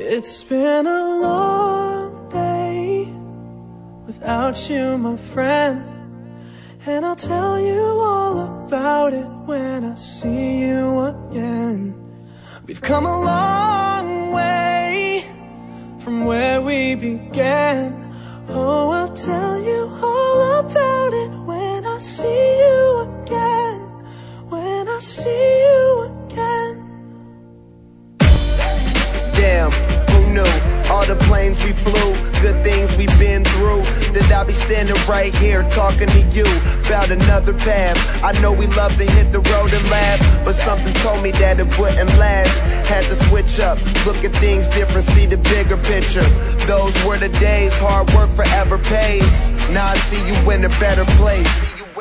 It's been a long day without you, my friend, and I'll tell you all about it when I see you again. We've come a long way from where we began. Oh, I'll tell you all about it when I see you again. When I see you again. Damn, who knew? All the planes we flew, good things we've been through, that I'll be standing right here talking to you about another path. I know we love to hit the road and laugh, but something told me that it wouldn't last. Had to switch up, look at things different, see the bigger picture. Those were the days, hard work forever pays. Now I see you in a better place.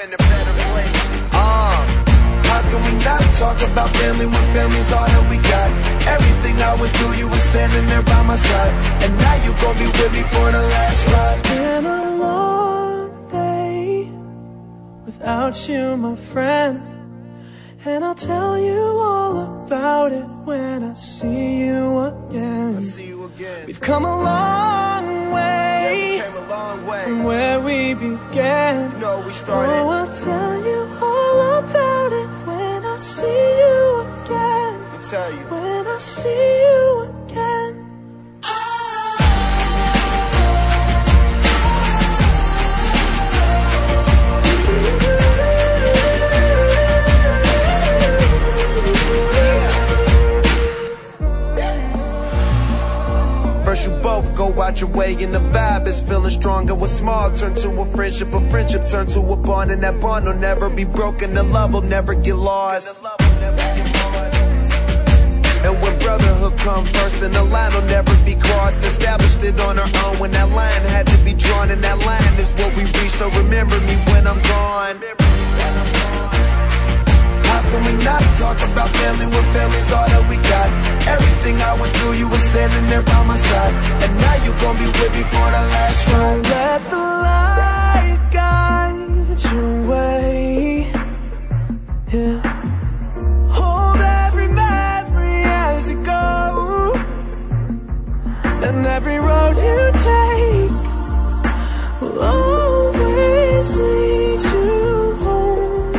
How can we not talk about family when family's all that we got? Everything I went through, you were standing there by my side, and now you gon' be with me for the last ride. It's been a long day without you, my friend, and I'll tell you all about it when I see you again. We've come a long way, from where we began. You know we started. Oh, I'll tell you all about it when I see you again. Let me tell you. When I see you again. First you both go out your way and the vibe is feeling stronger. What's small turn to a friendship turn to a bond, and that bond will never be broken. The love will never get lost. And when brotherhood come first, then the line will never be crossed. Established it on our own when that line had to be drawn, and that line is what we reach. So remember me when I'm gone. How can we not talk about family when family's all that we got? Everything I went through, you were standing there by my side, and now you gon' be with me for the last ride. Let the light guide your way. Yeah. Hold every memory as you go, and every road you take will always lead you home.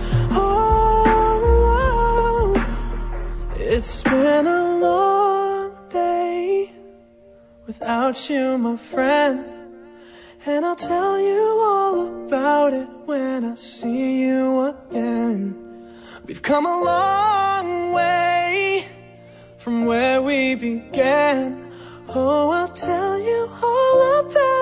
Oh, it's been a long day without you, my friend, and I'll tell you all about it when I see you again. We've come a long way from where we began. Oh, I'll tell you all about it